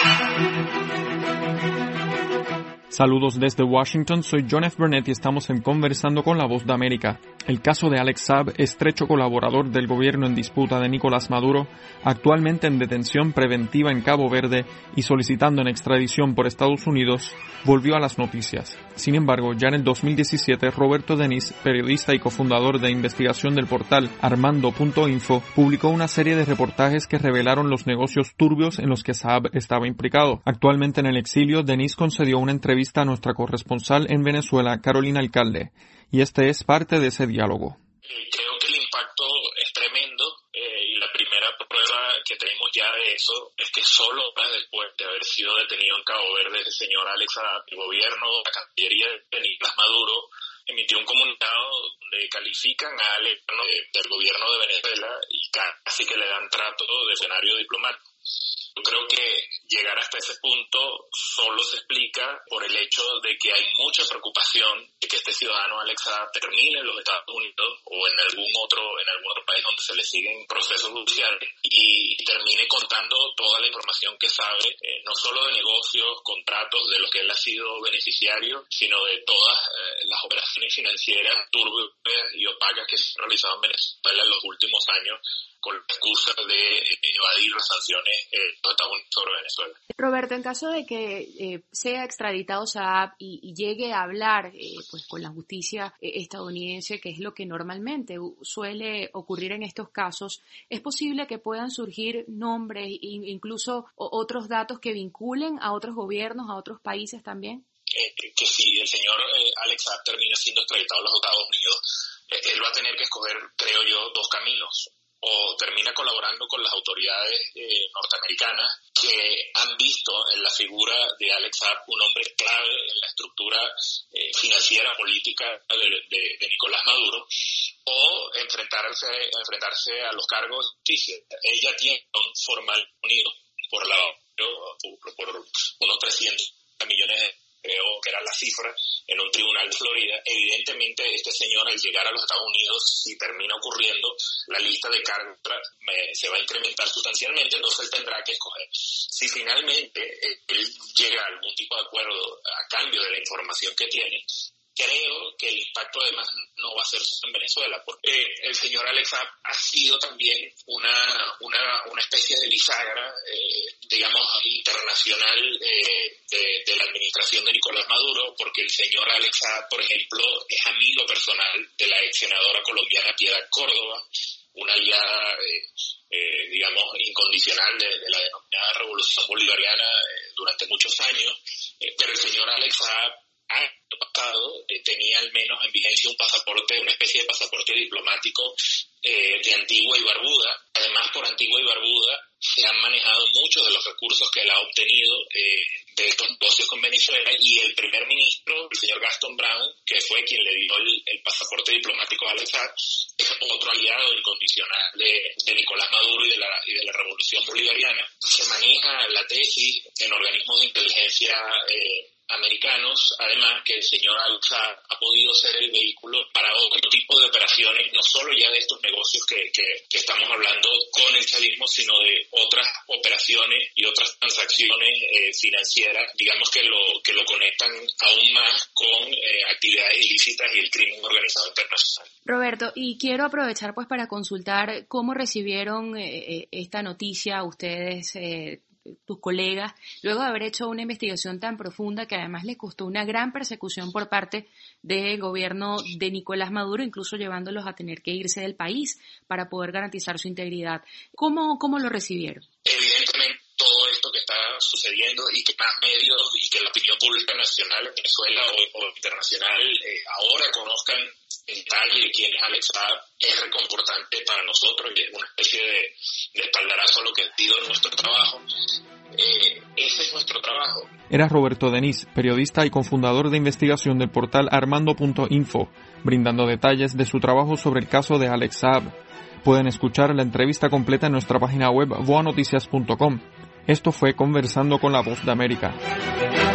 Saludos desde Washington, soy John F. Burnett y estamos en Conversando con la Voz de América. El caso de Alex Saab, estrecho colaborador del gobierno en disputa de Nicolás Maduro, actualmente en detención preventiva en Cabo Verde y solicitando en extradición por Estados Unidos, volvió a las noticias. Sin embargo, ya en el 2017, Roberto Denis, periodista y cofundador de investigación del portal Armando.info, publicó una serie de reportajes que revelaron los negocios turbios en los que Saab estaba implicado. Actualmente en el exilio, Denis concedió una entrevista a nuestra corresponsal en Venezuela, Carolina Alcalde, y este es parte de ese diálogo. Creo que el impacto es tremendo y la primera prueba que tenemos ya de eso es que solo después de haber sido detenido en Cabo Verde el señor Alex Saab, el gobierno, la Cancillería de Nicolás Maduro emitió un comunicado donde califican a Alex del gobierno de Venezuela y casi que le dan trato de escenario diplomático. Yo creo que llegar hasta ese punto solo se explica por el hecho de que hay mucha preocupación de que este ciudadano Alex Saab termine en los Estados Unidos o en algún otro país donde se le siguen procesos judiciales y termine contando toda la información que sabe, no solo de negocios, contratos de los que él ha sido beneficiario, sino de todas las operaciones financieras turbias y opacas que se han realizado en Venezuela en los últimos años, con la excusa de evadir las sanciones de los Estados Unidos sobre Venezuela. Roberto, en caso de que sea extraditado Saab y llegue a hablar pues con la justicia estadounidense, que es lo que normalmente suele ocurrir en estos casos, ¿es posible que puedan surgir nombres e incluso otros datos que vinculen a otros gobiernos, a otros países también? Que si el señor Alex Saab termina siendo extraditado a los Estados Unidos, él va a tener que escoger, creo yo, dos caminos. O termina colaborando con las autoridades norteamericanas que han visto en la figura de Alex Saab un hombre clave en la estructura financiera política de Nicolás Maduro, o enfrentarse a los cargos de justicia. Ella tiene un formal unido por unos 300 millones de creo que era la cifra, en un tribunal de Florida. Evidentemente, este señor, al llegar a los Estados Unidos, si termina ocurriendo, la lista de cargos se va a incrementar sustancialmente, entonces él tendrá que escoger. Si finalmente él llega a algún tipo de acuerdo a cambio de la información que tiene, creo que el impacto además no va a ser solo en Venezuela, porque el señor Alex Saab ha sido también una especie de bisagra, digamos, internacional de la administración de Nicolás Maduro, porque el señor Alex Saab, por ejemplo, es amigo personal de la ex senadora colombiana Piedad Córdoba, una aliada, digamos, incondicional de la denominada Revolución Bolivariana durante muchos años, pero el señor Alex Saab año pasado tenía al menos en vigencia un pasaporte, una especie de pasaporte diplomático de Antigua y Barbuda. Además, por Antigua y Barbuda se han manejado muchos de los recursos que él ha obtenido de estos negocios con Venezuela, y el primer ministro, el señor Gaston Brown, que fue quien le dio el pasaporte diplomático a Alex Saab, es otro aliado incondicional de Nicolás Maduro y de la Revolución Bolivariana. Se maneja la tesis en organismos de inteligencia americanos, además, que el señor Alex Saab ha podido ser el vehículo para otro tipo de operaciones, no solo ya de estos negocios que estamos hablando con el chavismo, sino de otras operaciones y otras transacciones financieras, digamos, que lo conectan aún más con actividades ilícitas y el crimen organizado internacional. Roberto, y quiero aprovechar pues para consultar cómo recibieron esta noticia ustedes, tus colegas, luego de haber hecho una investigación tan profunda que además les costó una gran persecución por parte del gobierno de Nicolás Maduro, incluso llevándolos a tener que irse del país para poder garantizar su integridad. ¿Cómo lo recibieron? Evidentemente, todo esto que está sucediendo y que más medios y que la opinión pública nacional en Venezuela o internacional ahora conozcan en detalle quién es Alex Saab es reconfortante para nosotros y es una especie de espaldarazo a lo que ha sido nuestro trabajo. Ese es nuestro trabajo. Era Roberto Denis, periodista y cofundador de investigación del portal Armando.info, brindando detalles de su trabajo sobre el caso de Alex Saab. Pueden escuchar la entrevista completa en nuestra página web voanoticias.com. Esto fue Conversando con la Voz de América.